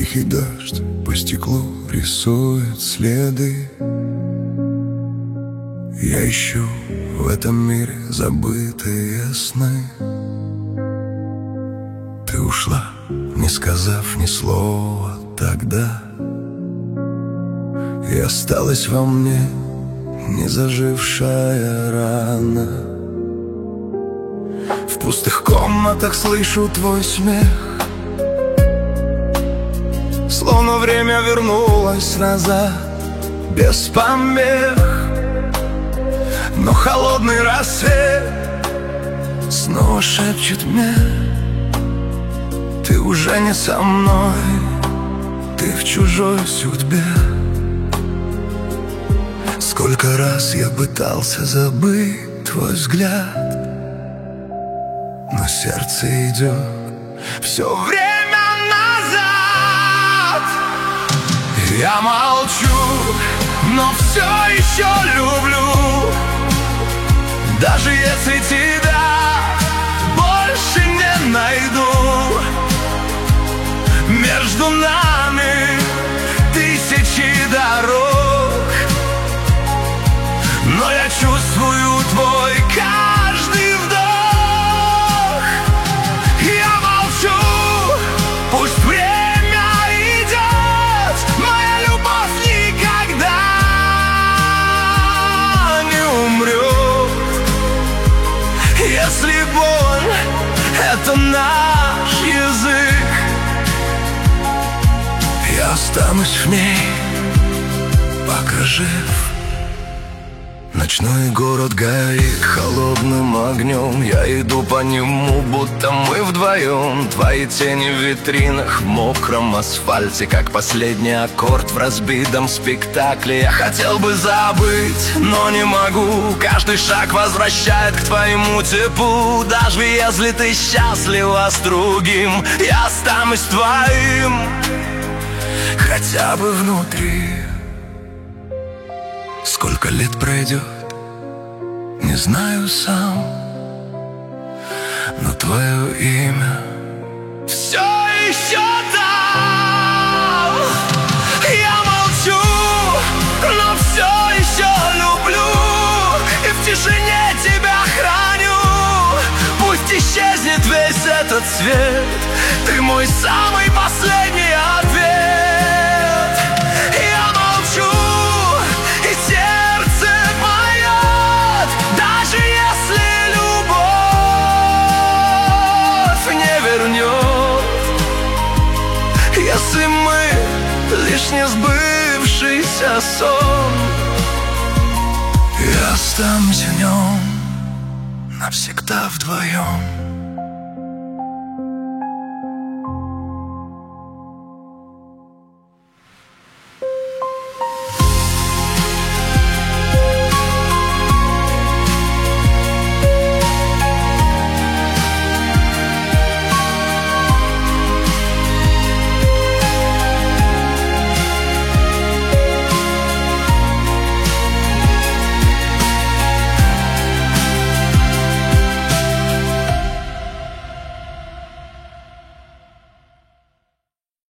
Тихий дождь по стеклу рисует следы. Я ищу в этом мире забытые сны. Ты ушла, не сказав ни слова тогда, и осталась во мне незажившая рана. В пустых комнатах слышу твой смех, словно время вернулось назад без помех. Но холодный рассвет снова шепчет мне: ты уже не со мной, ты в чужой судьбе. Сколько раз я пытался забыть твой взгляд, но сердце идет все время назад. Я молчу, но все еще люблю, даже если тебя больше не найду. Между нами тысячи дорог, но я чувствую твой каждый вдох. Я молчу, пусть время идет, моя любовь никогда не умрет. Если боль — это наш язык, я останусь в ней, пока жив. Ночной город горит холодным огнем, я иду по нему, будто мы вдвоем. Твои тени в витринах, в мокром асфальте, как последний аккорд в разбитом спектакле. Я хотел бы забыть, но не могу, каждый шаг возвращает к твоему теплу. Даже если ты счастлива с другим, я останусь твоим, хотя бы внутри. Сколько лет пройдет, не знаю сам, но твое имя все еще там. Я молчу, но все еще люблю, и в тишине тебя храню. Пусть исчезнет весь этот свет, ты мой самый последний ответ. Я молчу, и сердце поет, даже если любовь не вернет. Если мы лишь не сбывшийся сон, я останусь в нем навсегда вдвоем.